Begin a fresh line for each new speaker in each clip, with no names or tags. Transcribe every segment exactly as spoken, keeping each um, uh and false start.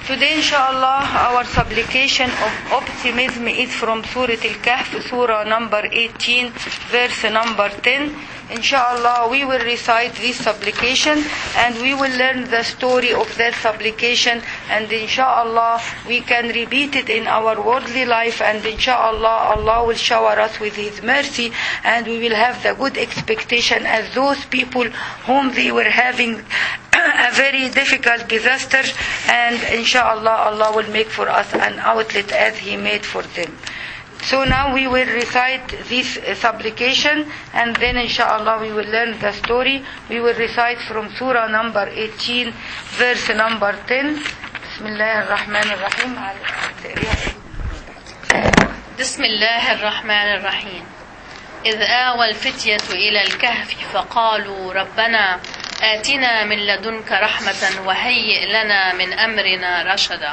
Today, inshallah, our supplication of optimism is from Surah Al-Kahf, Surah number eighteen, verse number ten. Inshallah, we will recite this supplication and we will learn the story of that supplication, and inshallah, we can repeat it in our worldly life, and inshallah, Allah will shower us with His mercy, and we will have the good expectation as those people whom they were having a very difficult disaster, and inshallah Allah will make for us an outlet as He made for them. So now we will recite this uh, supplication, and then inshallah we will learn the story. We will recite from Surah number eighteen, verse number ten. Bismillah ar-Rahman ar-Rahim.
بسم الله الرحمن الرحيم. إذ آوى الفتية إلى الكهف فقالوا ربنا آتنا من لدنك رحمة وهيئ لنا من أمرنا رشدا.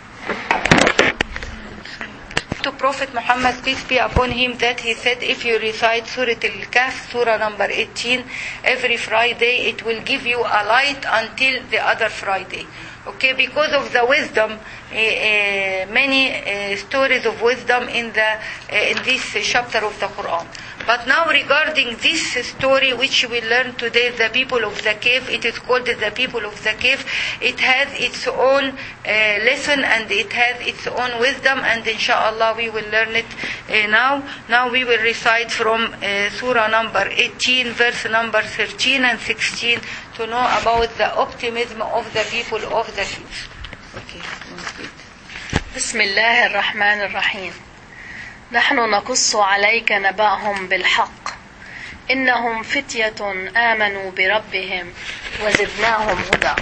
To Prophet Muhammad, peace be upon him, that he said, if you recite Surah Al-Kahf, Surah number eighteen, every Friday, it will give you a light until the other Friday. Okay, because of the wisdom, uh, uh, many uh, stories of wisdom in the uh, in this chapter of the Quran. But now regarding this story which we learn today, the people of the cave, it is called the people of the cave. It has its own uh, lesson and it has its own wisdom, and inshallah we will learn it uh, now. Now we will recite from uh, Surah number eighteen, verse number thirteen and sixteen to know about the optimism of the people of the cave. Okay.
بسم الله الرحمن الرحيم. نحن نقص عليك نبأهم بالحق إنهم فتية آمنوا بربهم وزدناهم هدى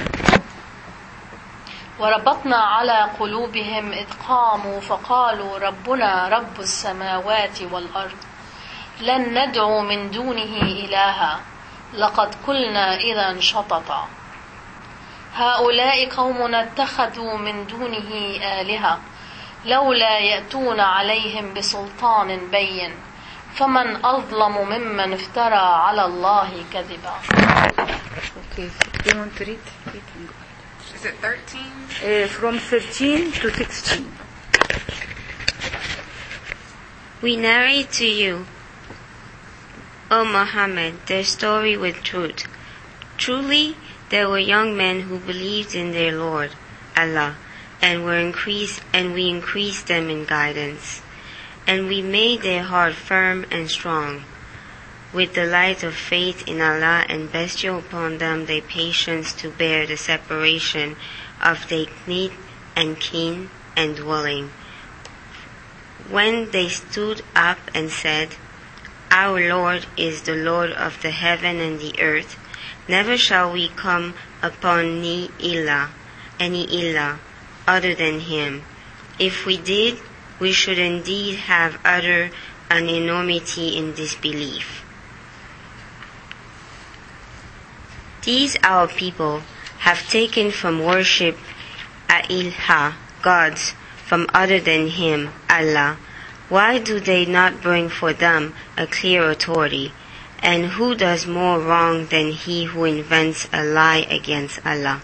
وربطنا على قلوبهم إذ قاموا فقالوا ربنا رب السماوات والأرض لن ندعو من دونه إلها لقد قلنا إذا شططا هؤلاء قومنا اتخذوا من دونه آلهة لولا يأتون عليهم بسلطان بين فمن أظلم ممن افترى على الله كذبا.
Okay, do you want to read?
Is it thirteen?
Uh, from thirteen to sixteen.
We narrate to you, O Muhammad, their story with truth. Truly, there were young men who believed in their Lord, Allah, and were increased, and we increased them in guidance, and we made their heart firm and strong, with the light of faith in Allah, and bestow upon them their patience to bear the separation of their need and kin and dwelling. When they stood up and said, Our Lord is the Lord of the heaven and the earth, never shall we come upon ni ilah, any ilah, other than him. If we did, we should indeed have uttered an enormity in disbelief. These our people have taken from worship a-ilha, gods, from other than him, Allah. Why do they not bring for them a clear authority? And who does more wrong than he who invents a lie against Allah?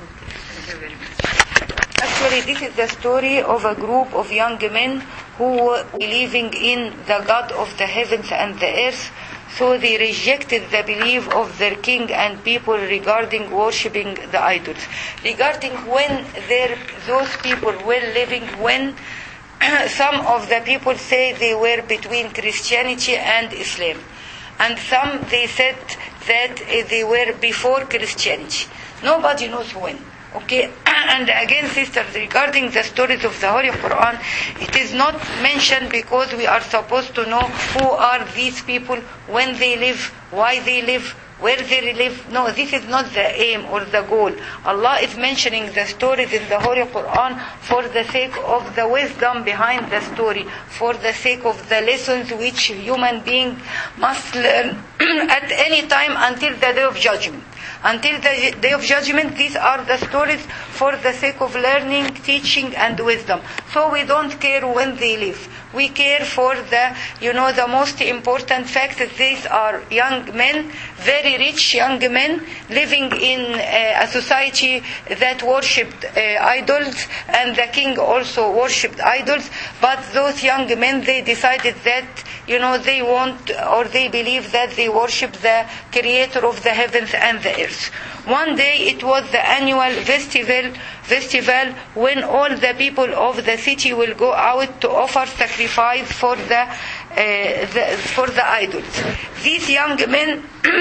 Actually, this is the story of a group of young men who were believing in the God of the heavens and the earth. So they rejected the belief of their king and people regarding worshipping the idols. Regarding when there, those people were living, when some of the people say they were between Christianity and Islam. And some they said that they were before Christianity. Nobody knows when. Okay, and again, sisters, regarding the stories of the Holy Quran, it is not mentioned because we are supposed to know who are these people, when they live, why they live, where they live. No, this is not the aim or the goal. Allah is mentioning the stories in the Holy Quran for the sake of the wisdom behind the story, for the sake of the lessons which human being must learn at any time until the day of judgment. Until the day of judgment, these are the stories for the sake of learning, teaching, and wisdom. So we don't care when they live. We care for the, you know, the most important fact that these are young men, very rich young men, living in uh, a society that worshipped uh, idols, and the king also worshipped idols. But those young men, they decided that, you know, they want, or they believe that they worship the creator of the heavens and the earth. One day it was the annual festival, festival when all the people of the city will go out to offer sacrifice for the, uh, the for the idols. These young men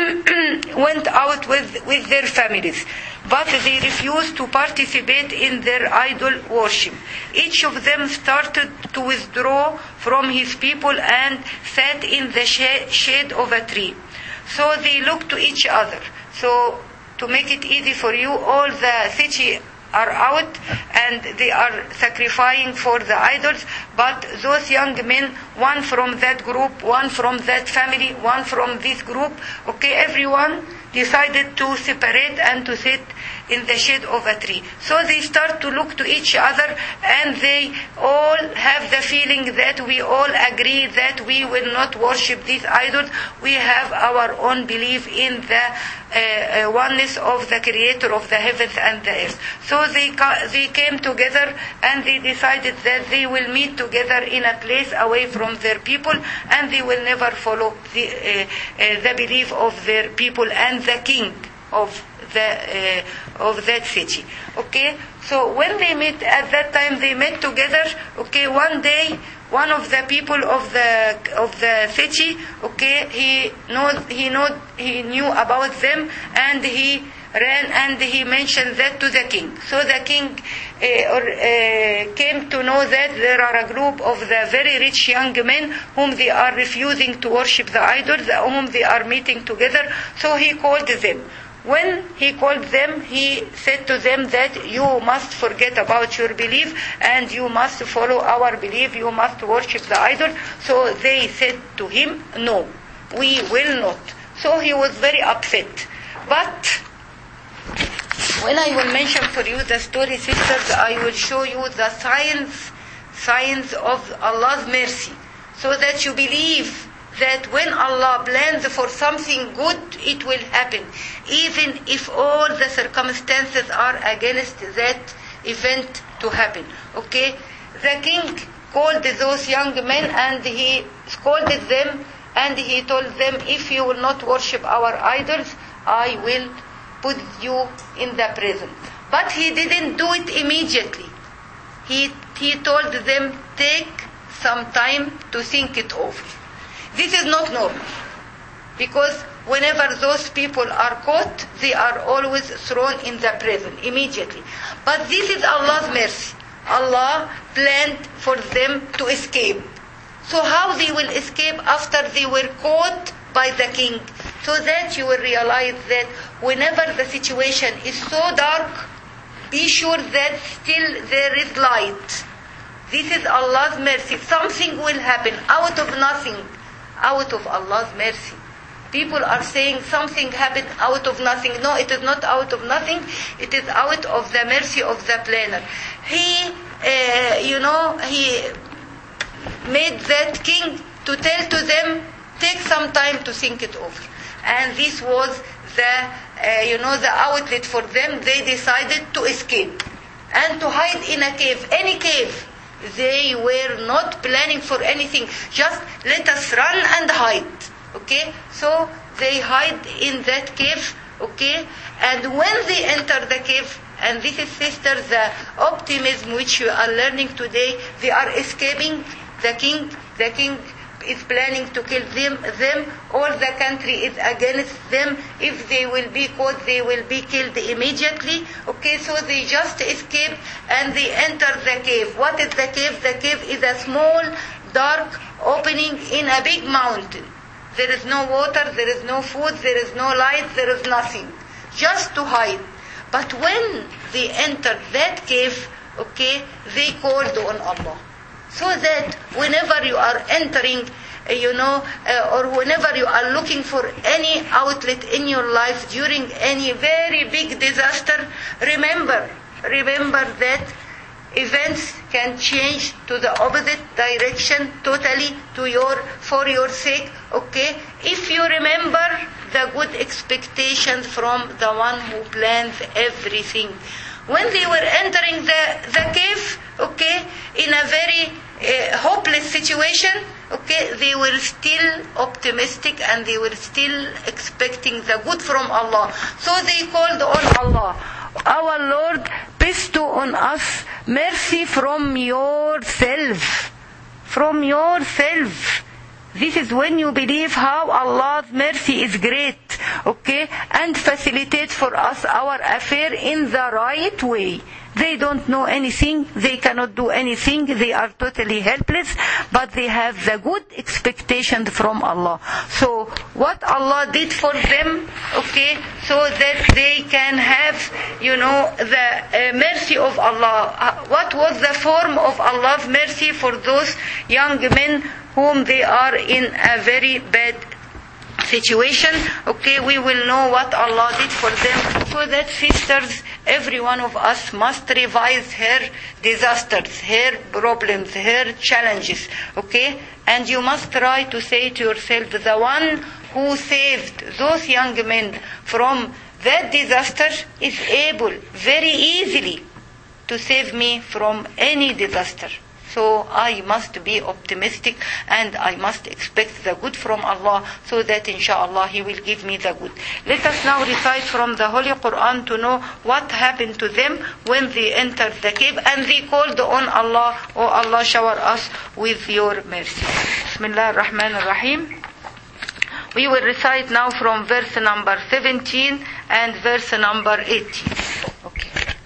went out with, with their families, but they refused to participate in their idol worship. Each of them started to withdraw from his people and sat in the shade of a tree. So they looked to each other. So to make it easy for you, all the city are out and they are sacrificing for the idols, but those young men, one from that group, one from that family, one from this group, okay, everyone decided to separate and to sit in the shade of a tree. So they start to look to each other, and they all have the feeling that we all agree that we will not worship these idols. We have our own belief in the uh, uh, oneness of the creator of the heavens and the earth. So they ca- they came together and they decided that they will meet together in a place away from their people, and they will never follow the, uh, uh, the belief of their people and the king of the uh, of that city. Okay, so when they met at that time, they met together. Okay, one day, one of the people of the of the city, okay, he know he know he knew about them, and he ran and he mentioned that to the king. So the king uh, or, uh, came to know that there are a group of the very rich young men whom they are refusing to worship the idols, whom they are meeting together. So he called them. When he called them, he said to them that you must forget about your belief and you must follow our belief, you must worship the idol. So they said to him, no, we will not. So he was very upset. But when I will mention for you the story, sisters, I will show you the signs, signs of Allah's mercy, so that you believe that when Allah plans for something good, it will happen, even if all the circumstances are against that event to happen. Okay? The king called those young men and he scolded them, and he told them, if you will not worship our idols, I will put you in the prison. But he didn't do it immediately. He, he told them, take some time to think it over. This is not normal, because whenever those people are caught, they are always thrown in the prison immediately. But this is Allah's mercy. Allah planned for them to escape. So how they will escape after they were caught by the king? So that you will realize that whenever the situation is so dark, be sure that still there is light. This is Allah's mercy. Something will happen out of nothing. Out of Allah's mercy. People are saying something happened out of nothing. No, it is not out of nothing. It is out of the mercy of the planner. He, uh, you know, he made that king to tell to them, take some time to think it over. And this was the, uh, you know, the outlet for them. They decided to escape and to hide in a cave, any cave. They were not planning for anything. Just let us run and hide. Okay? So they hide in that cave. Okay? And when they enter the cave, and this is, sisters, the optimism which we are learning today, they are escaping. The king, the king is planning to kill them. them. All the country is against them. If they will be caught, they will be killed immediately. Okay, so they just escape and they enter the cave. What is the cave? The cave is a small, dark opening in a big mountain. There is no water, there is no food, there is no light, there is nothing. Just to hide. But when they entered that cave, okay, they called on Allah. So that whenever you are entering uh, you know, uh, or whenever you are looking for any outlet in your life during any very big disaster, remember, remember that events can change to the opposite direction totally to your, for your sake, okay? If you remember the good expectations from the one who plans everything. When they were entering the, the cave, okay, in a very uh, hopeless situation, okay, they were still optimistic and they were still expecting the good from Allah. So they called on Allah. Our Lord, bestow on us mercy from yourself. From yourself. This is when you believe how Allah's mercy is great, okay, and facilitate for us our affair in the right way. They don't know anything, they cannot do anything, they are totally helpless, but they have the good expectation from Allah. So what Allah did for them, okay, so that they can have, you know, the uh, mercy of Allah. Uh, what was the form of Allah's mercy for those young men whom they are in a very bad situation? Okay, we will know what Allah did for them. So that, sisters, every one of us must revise her disasters, her problems, her challenges, okay? And you must try to say to yourself, the one who saved those young men from that disaster is able very easily to save me from any disaster. So I must be optimistic and I must expect the good from Allah, so that inshallah He will give me the good. Let us now recite from the Holy Quran to know what happened to them when they entered the cave and they called on Allah, "Oh Allah, shower us with your mercy." Bismillah ar-Rahman ar-Rahim. We will recite now from verse number seventeen and verse number eighteen. Okay.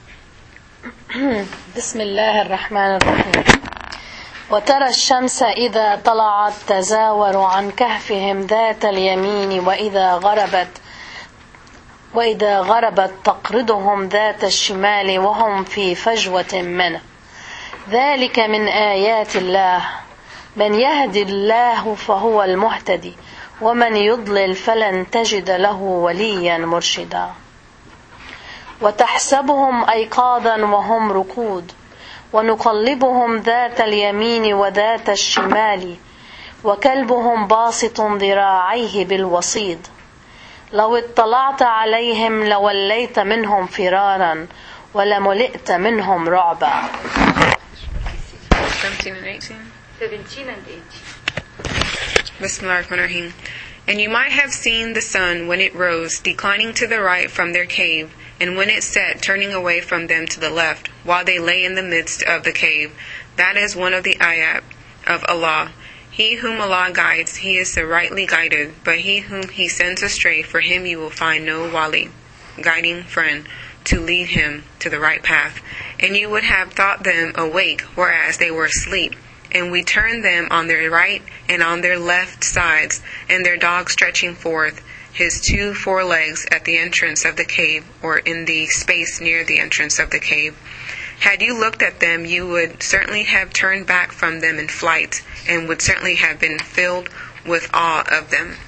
Bismillah ar-Rahman ar-Rahim. وترى الشمس إذا طلعت تزاور عن كهفهم ذات اليمين وإذا غربت وإذا غربت تقرضهم ذات الشمال وهم في فجوة منه ذلك من آيات الله من يهدي الله فهو المهتدي ومن يضلل فلن تجد له وليا مرشدا وتحسبهم أيقاظا وهم رقود ونقلبهم ذات اليمين وذات الشمال وكلبهم باسط ذراعيه بالوصيد لو اطلعت عليهم لوليت منهم فرارا ولملئت منهم رعبا.
seventeen and eighteen.
seventeen and eighteen.
Bismillahirrahmanirrahim. And you might have seen the sun when it rose, declining to the right from their cave, and when it set, turning away from them to the left, while they lay in the midst of the cave. That is one of the ayat of Allah. He whom Allah guides, he is the rightly guided, but he whom he sends astray, for him you will find no wali, guiding friend, to lead him to the right path. And you would have thought them awake, whereas they were asleep. And we turned them on their right and on their left sides, and their dog stretching forth his two forelegs at the entrance of the cave, or in the space near the entrance of the cave. Had you looked at them, you would certainly have turned back from them in flight, and would certainly have been filled with awe of them.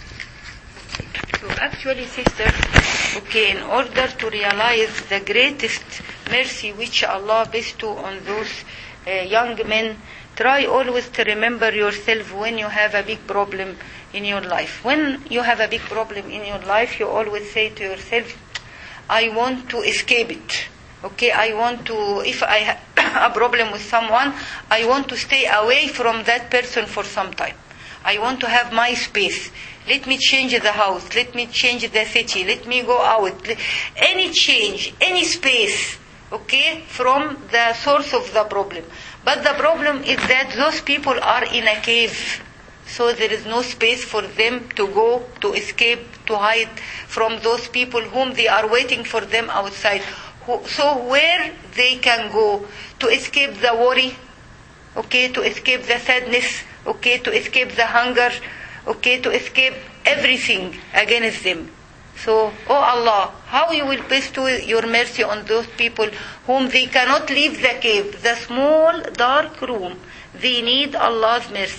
So actually, sisters, okay, in order to realize the greatest mercy which Allah bestowed on those uh, young men, try always to remember yourself when you have a big problem in your life. When you have a big problem in your life, you always say to yourself, I want to escape it. Okay, I want to, if I have a problem with someone, I want to stay away from that person for some time. I want to have my space. Let me change the house. Let me change the city. Let me go out. Any change, any space, okay, from the source of the problem. But the problem is that those people are in a cave. So there is no space for them to go, to escape, to hide from those people whom they are waiting for them outside. So where they can go to escape the worry, okay, to escape the sadness, okay, to escape the hunger, okay, to escape everything against them. So, oh Allah, how you will bestow your mercy on those people whom they cannot leave the cave, the small dark room. They need Allah's mercy.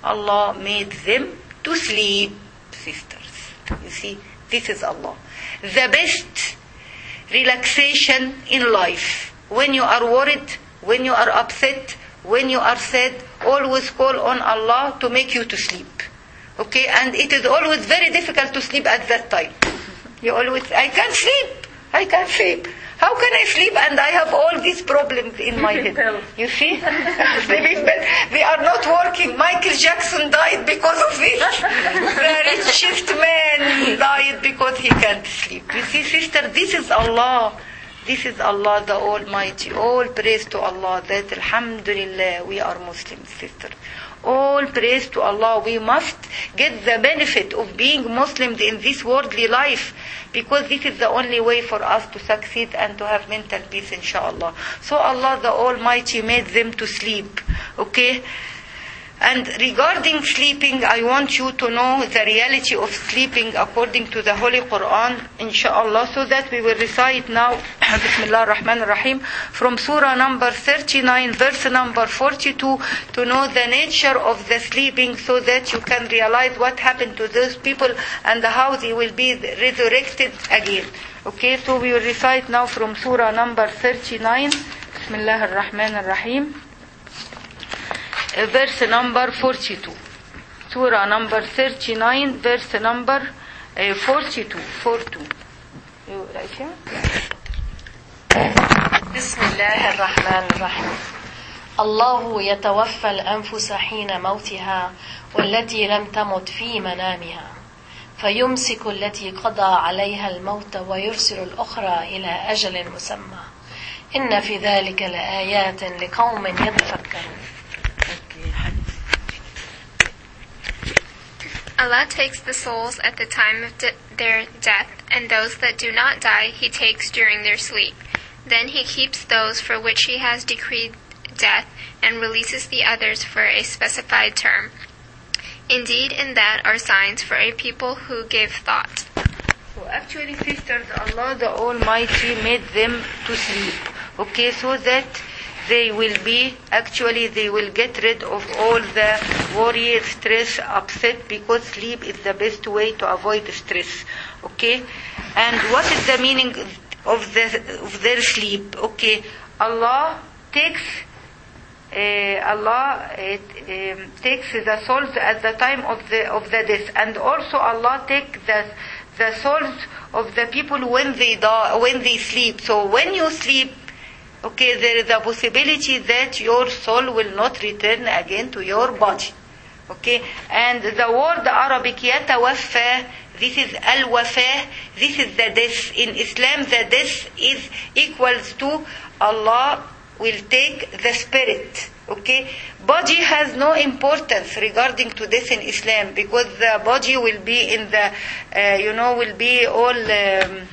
Allah made them to sleep, sisters. You see, this is Allah. The best relaxation in life. When you are worried, when you are upset, when you are sad, always call on Allah to make you to sleep. Okay, and it is always very difficult to sleep at that time. You always, I can't sleep, I can't sleep. How can I sleep and I have all these problems in my head? You see? Sleeping pills. They are not working. Michael Jackson died because of this. The richest man died because he can't sleep. You see, sister, this is Allah. This is Allah the Almighty. All praise to Allah that Alhamdulillah we are Muslims, sister. All praise to Allah. We must get the benefit of being Muslims in this worldly life, because this is the only way for us to succeed and to have mental peace, inshallah. So Allah the Almighty made them to sleep. Okay? And regarding sleeping, I want you to know the reality of sleeping according to the Holy Quran, inshallah, so that we will recite now, Bismillah ar-Rahman ar-Rahim, from Surah number thirty-nine, verse number forty-two, to know the nature of the sleeping, so that you can realize what happened to those people and how they will be resurrected again. Okay, so we will recite now from Surah number thirty-nine, Bismillah ar-Rahman ar-Rahim. Verse number forty-two. Surah number thirty-nine, verse number uh, forty-two. forty-two. You like it?
بسم الله الرحمن الرحيم. الله يتوفى الأنفس حين موتها والتي لم تمت في منامها فيمسك التي قضى عليها الموت ويرسل الأخرى إلى أجل مسمى إن في ذلك لآيات لقوم يتفكرون.
Allah takes the souls at the time of de- their death, and those that do not die He takes during their sleep. Then He keeps those for which He has decreed death, and releases the others for a specified term. Indeed, in that are signs for a people who give thought.
So actually, sisters, Allah the Almighty made them to sleep. Okay, so that they will be, actually they will get rid of all the worry, stress, upset, because sleep is the best way to avoid stress. Okay? And what is the meaning of, the, of their sleep? Okay, Allah takes uh, Allah uh, um, takes the souls at the time of the of the death, and also Allah takes the the souls of the people when they die, when they sleep. So when you sleep, okay, there is a possibility that your soul will not return again to your body. Okay, and the word Arabic yatawaffa, this is al-wafa, this is the death. In Islam, the death is equals to Allah will take the spirit. Okay, body has no importance regarding to death in Islam, because the body will be in the, uh, you know, will be all um,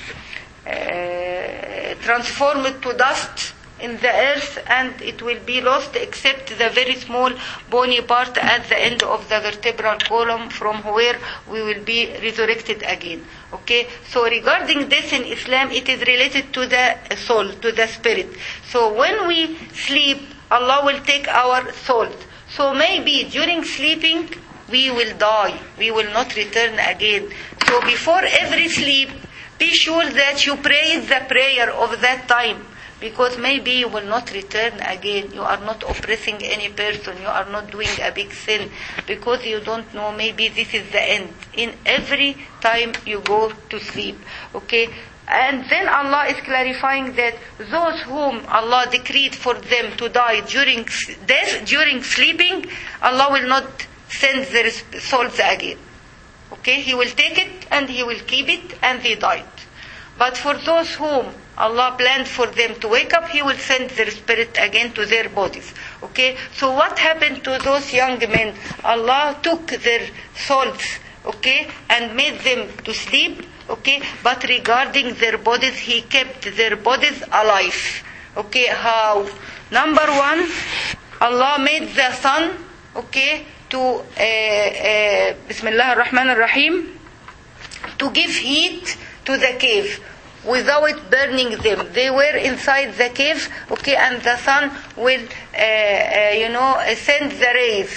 uh, transformed to dust in the earth, and it will be lost except the very small bony part at the end of the vertebral column, from where we will be resurrected again. Okay, so regarding death in Islam, it is related to the soul, to the spirit. So when we sleep, Allah will take our souls. So maybe during sleeping we will die, we will not return again. So before every sleep, be sure that you pray the prayer of that time, because maybe you will not return again. You are not oppressing any person, you are not doing a big sin, because you don't know, maybe this is the end. In every time you go to sleep. Okay, and then Allah is clarifying that those whom Allah decreed for them to die during death, during sleeping, Allah will not send their souls again. Okay, He will take it and He will keep it, and they died. But for those whom Allah planned for them to wake up, He will send their spirit again to their bodies. Okay, so what happened to those young men? Allah took their souls, okay, and made them to sleep. Okay, but regarding their bodies, He kept their bodies alive. Okay, how? Number one, Allah made the sun, okay, to uh, uh, Bismillah ar-Rahman ar-Rahim, to give heat to the cave without burning them. They were inside the cave, okay, and the sun will, uh, uh, you know, send the rays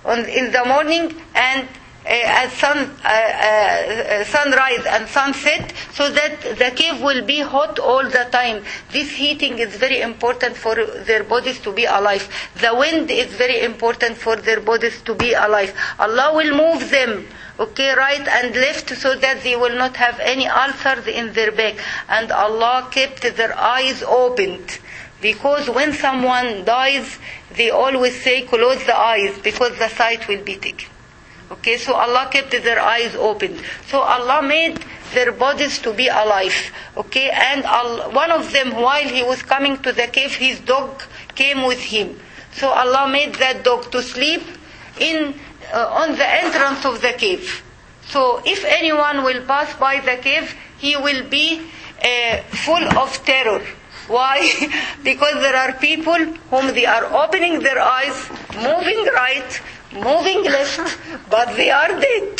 on, in the morning and uh, at sun, uh, uh, sunrise and sunset, so that the cave will be hot all the time. This heating is very important for their bodies to be alive. The wind is very important for their bodies to be alive. Allah will move them, okay, right and left, so that they will not have any ulcers in their back. And Allah kept their eyes opened. Because when someone dies, they always say, close the eyes, because the sight will be taken. Okay, so Allah kept their eyes open. So Allah made their bodies to be alive. Okay, and Allah, one of them, while he was coming to the cave, his dog came with him. So Allah made that dog to sleep in uh, on the entrance of the cave. So if anyone will pass by the cave, he will be uh, full of terror. Why? Because there are people whom they are opening their eyes, moving right, moving left, but they are dead.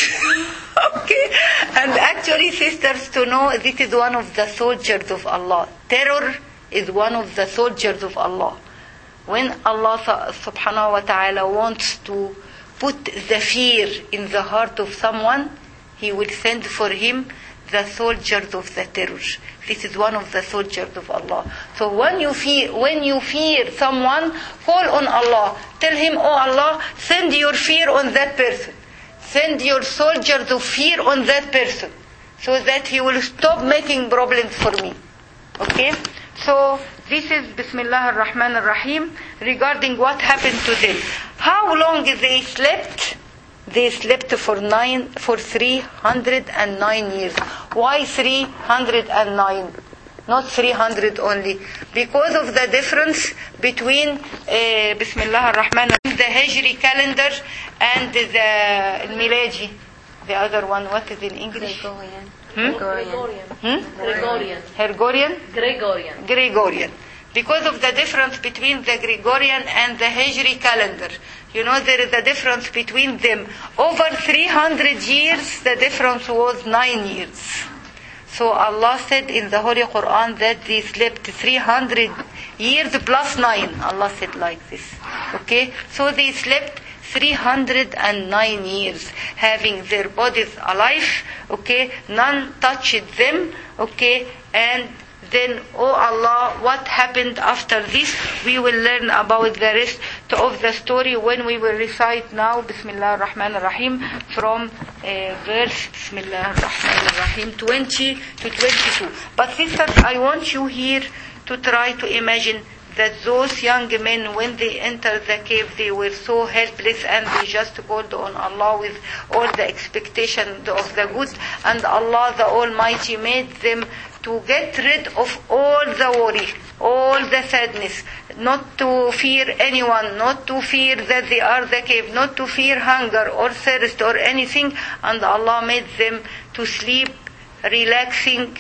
Okay? And actually, sisters, to know this is one of the soldiers of Allah. Terror is one of the soldiers of Allah. When Allah subhanahu wa ta'ala wants to put the fear in the heart of someone, He will send for him the soldiers of the terror. This is one of the soldiers of Allah. So when you fear, when you fear someone, call on Allah. Tell him, oh Allah, send your fear on that person. Send your soldiers of fear on that person, so that he will stop making problems for me. Okay? So this is Bismillah ar-Rahman ar-Rahim regarding what happened to them. How long they slept? They slept for nine, for three hundred and nine years. Why three hundred and nine? Not three hundred only. Because of the difference between uh, Bismillah ar-Rahman, the Hijri calendar and the Miladi. The other one, what is in English?
Gregorian.
Hmm?
Gregorian.
Hmm?
Gregorian.
Gregorian?
Gregorian.
Gregorian. Because of the difference between the Gregorian and the Hijri calendar. You know, there is a difference between them. Over three hundred years, the difference was nine years. So Allah said in the Holy Quran that they slept three hundred years plus nine. Allah said like this. Okay? So they slept three hundred nine years, having their bodies alive. Okay? None touched them. Okay? And then, oh Allah, what happened after this? We will learn about the rest of the story when we will recite now Bismillah ar-Rahman ar-Rahim from uh, verse Bismillah ar-Rahman ar-Rahim twenty to twenty-two. But sisters, I want you here to try to imagine that those young men, when they entered the cave, they were so helpless and they just called on Allah with all the expectation of the good, and Allah the Almighty made them to get rid of all the worry, all the sadness, not to fear anyone, not to fear that they are the cave, not to fear hunger or thirst or anything, and Allah made them to sleep, relaxing,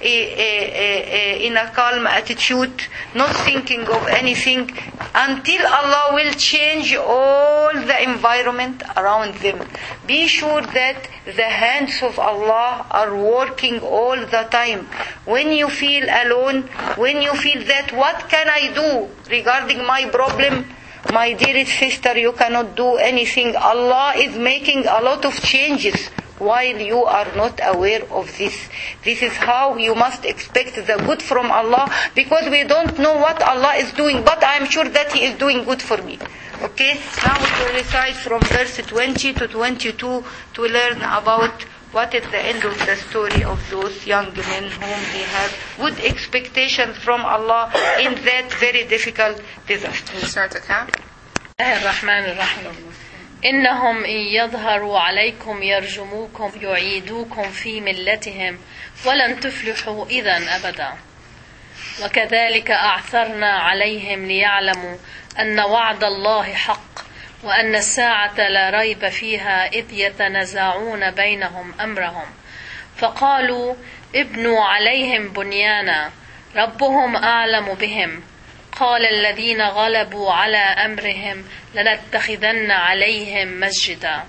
in a calm attitude, not thinking of anything, until Allah will change all the environment around them. Be sure that the hands of Allah are working all the time. When you feel alone, when you feel that what can I do regarding my problem, my dearest sister, you cannot do anything. Allah is making a lot of changes while you are not aware of this. This is how you must expect the good from Allah, because we don't know what Allah is doing, but I am sure that He is doing good for me. Okay? Now we will recite from verse twenty to twenty-two to learn about what is the end of the story of those young men whom they had good expectations from Allah in that very difficult disaster.
You start the count?
الرحمن الرحيم إنهم إن يظهروا عليكم يرجموكم يعيدوكم في ملتهم ولن تفلحوا إذا أبدا وكذلك أعثرنا عليهم ليعلموا أن وعد الله حق وأن الساعة لا ريب فيها إذ يتنازعون بينهم أمرهم فقالوا ابنوا عليهم بنيانا ربهم أعلم بهم قال الذين غلبوا على أمرهم لنتخذن عليهم مسجدا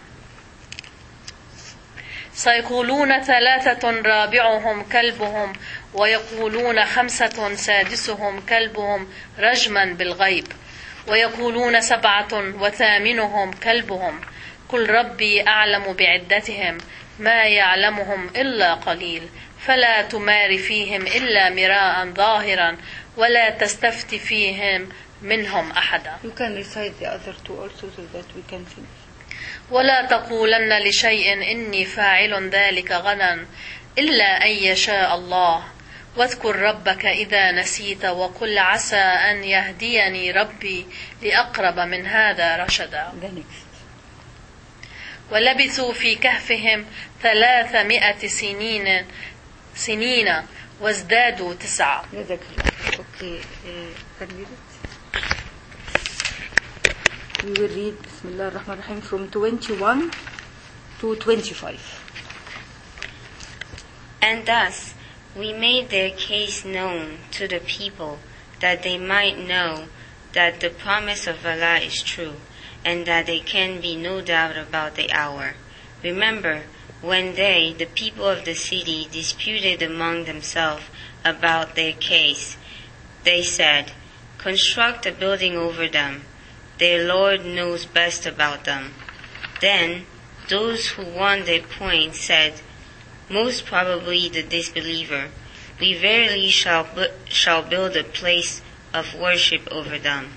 سيقولون ثلاثة رابعهم كلبهم ويقولون خمسة سادسهم كلبهم رجما بالغيب ويقولون سبعة وثامنهم كلبهم قل ربي أعلم بعدتهم ما يعلمهم إلا قليل فلا تمار فيهم إلا مراء ظاهرا ولا تستفت فيهم منهم أحدا.
You can recite the other two also so that we can finish.
ولا تقولن لشيء إني فاعل ذلك غدا إلا أن يشاء الله واذكر ربك إذا نسيت وقل عسى أن يهديني ربي لأقرب من هذا رشدا. ولبثوا في كهفهم ثلاثمائة سنين سنين وازدادوا تسعة.
Okay, uh, we will read Bismillah ar-Rahman ar-Rahim from twenty-one to twenty-five.
And thus we made their case known to the people, that they might know that the promise of Allah is true, and that there can be no doubt about the hour. Remember, when they, the people of the city, disputed among themselves about their case, they said, construct a building over them. Their Lord knows best about them. Then those who won their point said, most probably the disbeliever, we verily shall bu- shall build a place of worship over them.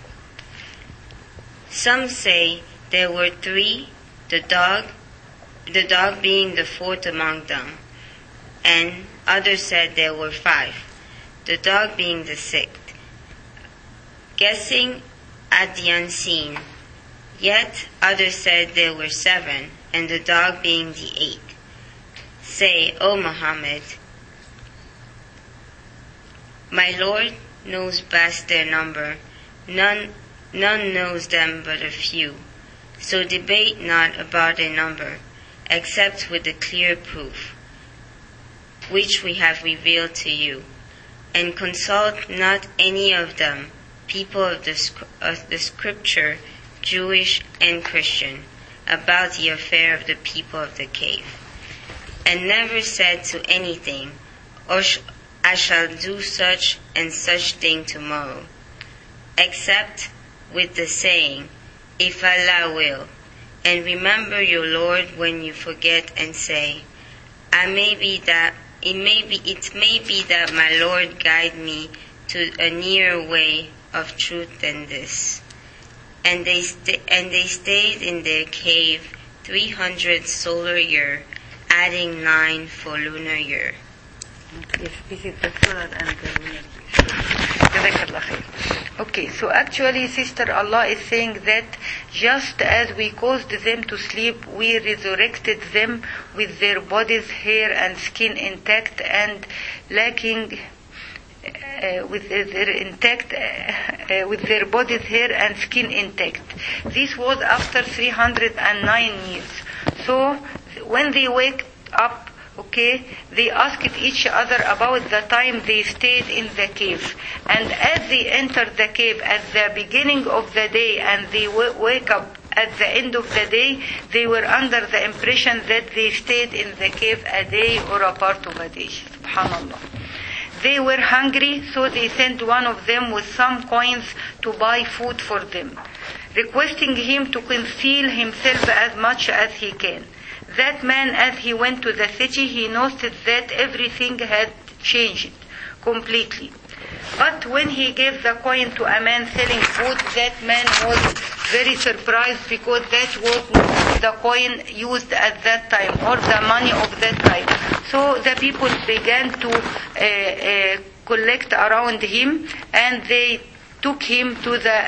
Some say there were three, the dog, the dog being the fourth among them, and others said there were five, the dog being the sixth, guessing at the unseen. Yet others said there were seven, and the dog being the eighth. Say, O Muhammad, my Lord knows best their number. None, none knows them but a few. So debate not about their number, except with the clear proof, which we have revealed to you. And consult not any of them, people of the, of the scripture, Jewish and Christian, about the affair of the people of the cave. And never said to anything, or sh- I shall do such and such thing tomorrow, except with the saying, if Allah will. And remember your Lord when you forget and say, I may be that it may be it may be that my Lord guide me to a nearer way of truth than this. And they st- and they stayed in their cave three hundred solar year, adding nine for lunar year.
Yes, this is the solar and the lunar year. Okay, so actually, sister, Allah is saying that just as we caused them to sleep, we resurrected them with their bodies, hair and skin intact and lacking Uh, with their intact, uh, uh, with their bodies, hair and skin intact. This was after three hundred nine years. So when they wake up, okay, they asked each other about the time they stayed in the cave. And as they entered the cave at the beginning of the day and they w- wake up at the end of the day, they were under the impression that they stayed in the cave a day or a part of a day. Subhanallah. They were hungry, so they sent one of them with some coins to buy food for them, requesting him to conceal himself as much as he can. That man, as he went to the city, he noticed that everything had changed completely. But when he gave the coin to a man selling food, that man was very surprised because that was the coin used at that time or the money of that time. So the people began to uh, uh, collect around him and they took him to the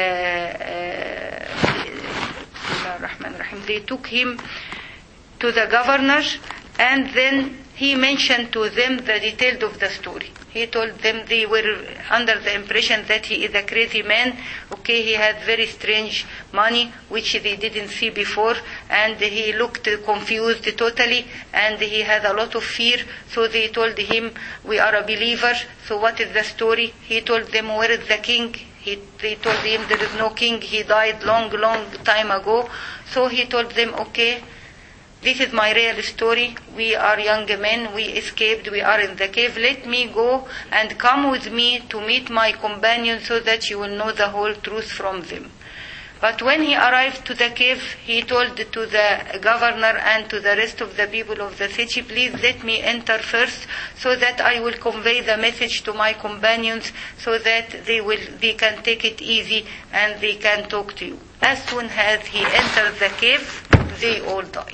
uh, uh, they took him to the governor, and then he mentioned to them the details of the story. He told them they were under the impression that he is a crazy man. Okay, he had very strange money which they didn't see before, and he looked confused totally, and he had a lot of fear. So they told him, we are a believer, so what is the story? He told them, where is the king? He, they told him, there is no king, he died long, long time ago. So he told them, okay, this is my real story. We are young men. We escaped. We are in the cave. Let me go and come with me to meet my companions so that you will know the whole truth from them. But when he arrived to the cave, he told to the governor and to the rest of the people of the city, please let me enter first so that I will convey the message to my companions so that they will they can take it easy and they can talk to you. As soon as he entered the cave, they all died.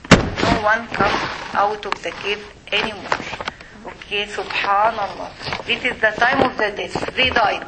No one comes out of the cave anymore. Okay, subhanallah. This is the time of the death. They died.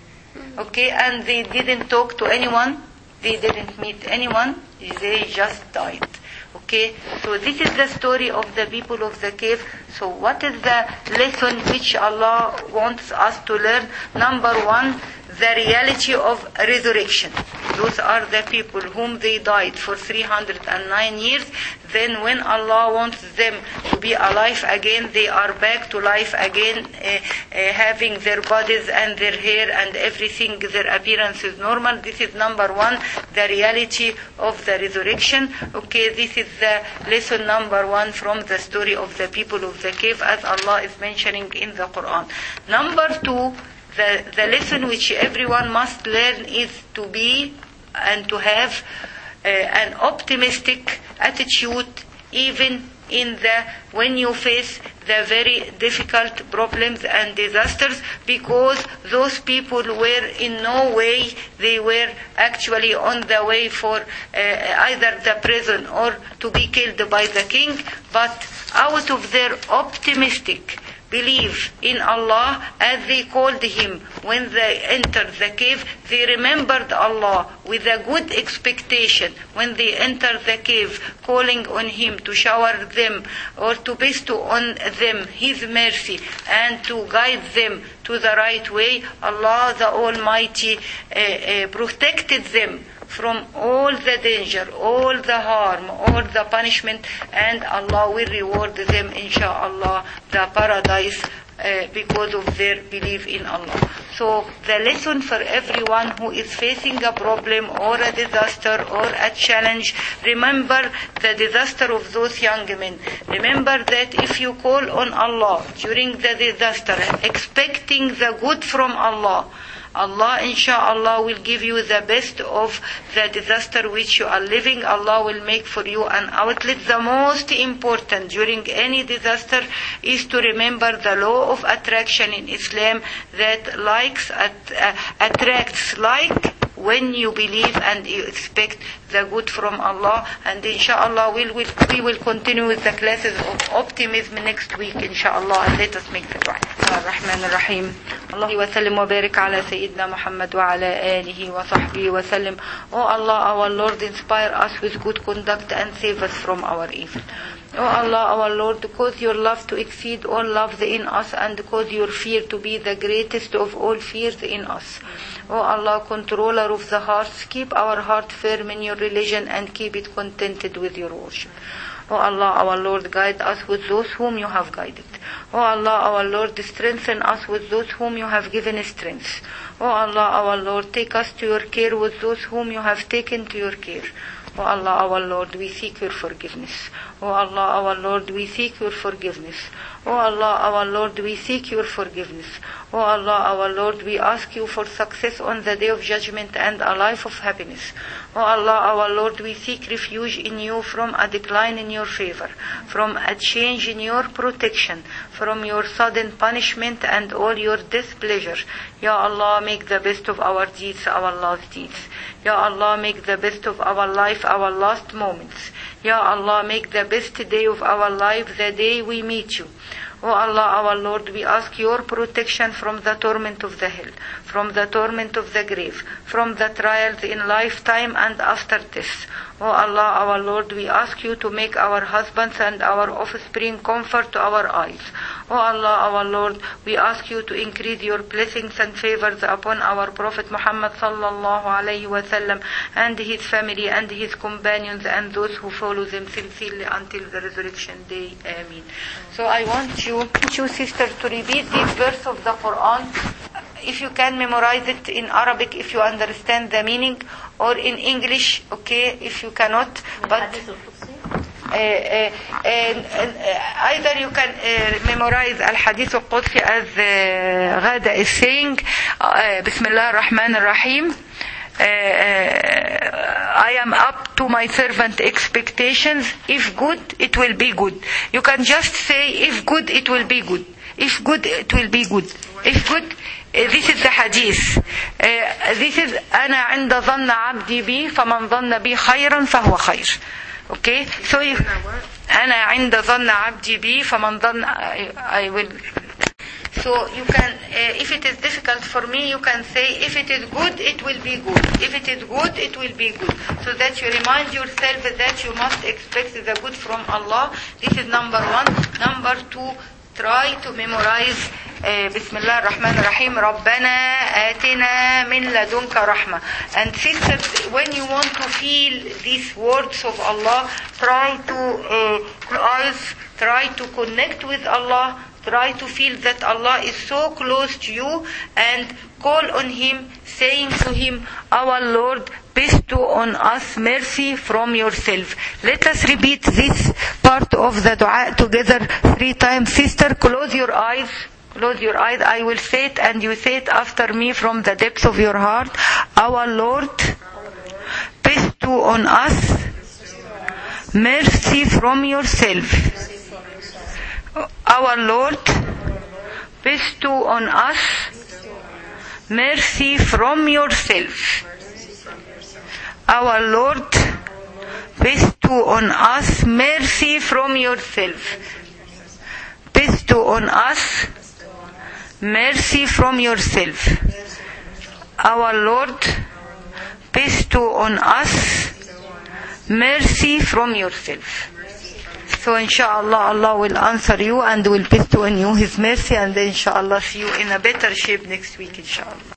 Okay, and they didn't talk to anyone. They didn't meet anyone. They just died. Okay, so this is the story of the people of the cave. So what is the lesson which Allah wants us to learn? Number one, the reality of resurrection. Those are the people whom they died for three hundred nine years. Then when Allah wants them to be alive again, they are back to life again, uh, uh, having their bodies and their hair and everything, their appearance is normal. This is number one, the reality of the resurrection. Okay, this is the lesson number one from the story of the people of the cave, as Allah is mentioning in the Quran. Number two, the, the lesson which everyone must learn is to be and to have uh, an optimistic attitude even in the when you face the very difficult problems and disasters, because those people were in no way, they were actually on the way for uh, either the prison or to be killed by the king, but out of their optimistic believe in Allah, as they called him when they entered the cave, they remembered Allah with a good expectation when they entered the cave, calling on him to shower them or to bestow on them his mercy and to guide them to the right way. Allah the Almighty uh, uh, protected them from all the danger, all the harm, all the punishment, and Allah will reward them, inshallah, the paradise uh, because of their belief in Allah. So the lesson for everyone who is facing a problem or a disaster or a challenge, remember the disaster of those young men. Remember that if you call on Allah during the disaster, expecting the good from Allah, Allah inshallah will give you the best of the disaster which you are living. Allah will make for you an outlet. The most important during any disaster is to remember the law of attraction in Islam, that likes at, uh, attracts like when you believe and you expect the good from Allah. And inshallah we'll, we'll, we will continue with the classes of optimism next week inshallah. And let us make the dua. Ar-Rahman Ar-Rahim. Allah wa sallim wa barik ala Sayyidina Muhammad wa ala alihi wa sahbihi wa sallim. Oh Allah, our Lord, inspire us with good conduct and save us from our evil. O Allah, our Lord, cause your love to exceed all loves in us, and cause your fear to be the greatest of all fears in us. O Allah, controller of the hearts, keep our heart firm in your religion and keep it contented with your worship. O Allah, our Lord, guide us with those whom you have guided. O Allah, our Lord, strengthen us with those whom you have given strength. O Allah, our Lord, take us to your care with those whom you have taken to your care. O Allah, our Lord, we seek your forgiveness. O Allah, our Lord, we seek your forgiveness. O Allah, our Lord, we seek your forgiveness. O Allah, our Lord, we ask you for success on the day of judgment and a life of happiness. O Allah, our Lord, we seek refuge in you from a decline in your favor, from a change in your protection, from your sudden punishment and all your displeasure. Ya Allah, make the best of our deeds our last deeds. Ya Allah, make the best of our life our last moments. Ya Allah, make the best day of our life the day we meet you. O Allah, our Lord, we ask your protection from the torment of the hell, from the torment of the grave, from the trials in lifetime and after death. O Allah, our Lord, we ask you to make our husbands and our offspring comfort to our eyes. O Allah, our Lord, we ask you to increase your blessings and favors upon our Prophet Muhammad sallallahu alayhi wa sallam and his family and his companions and those who follow them sincerely until the resurrection day. Ameen. So I want you, you sisters, to repeat this verse of the Quran. If you can memorize it in Arabic, if you understand the meaning, or in English, okay, if you cannot. But uh, uh, either you can uh, memorize الحديث القدسي as uh, Ghada is saying uh, بسم الله الرحمن الرحيم. Uh, uh, I am up to my servant expectations. If good, it will be good. You can just say, if good, it will be good. If good, it will be good. If good, uh, this is the hadith. Uh, this is أنا عند ظن عبدي بي فمن ظن بي خيرا فهو خير. Okay, so you, أنا عند ظن عبدي بي فمن ظن I, I will. So you can, uh, if it is difficult for me, you can say, if it is good, it will be good. If it is good, it will be good. So that you remind yourself that you must expect the good from Allah. This is number one. Number two, try to memorize uh, Bismillah ar-Rahman ar-Rahim. Rabbana atina min ladunka rahma. And sisters, when you want to feel these words of Allah, try to uh, close, try to connect with Allah. Try to feel that Allah is so close to you and call on Him, saying to Him, our Lord, bestow on us mercy from yourself. Let us repeat this part of the dua together three times. Sister, close your eyes. Close your eyes. I will say it and you say it after me from the depths of your heart. Our Lord, bestow on us mercy from yourself. Our Lord, bestow on us mercy from yourself. Our Lord, bestow on us mercy from yourself. Bestow on us mercy from yourself. Our Lord, bestow on us mercy from yourself. So inshallah Allah will answer you and will bestow on you His mercy, and inshallah see you in a better shape next week inshallah.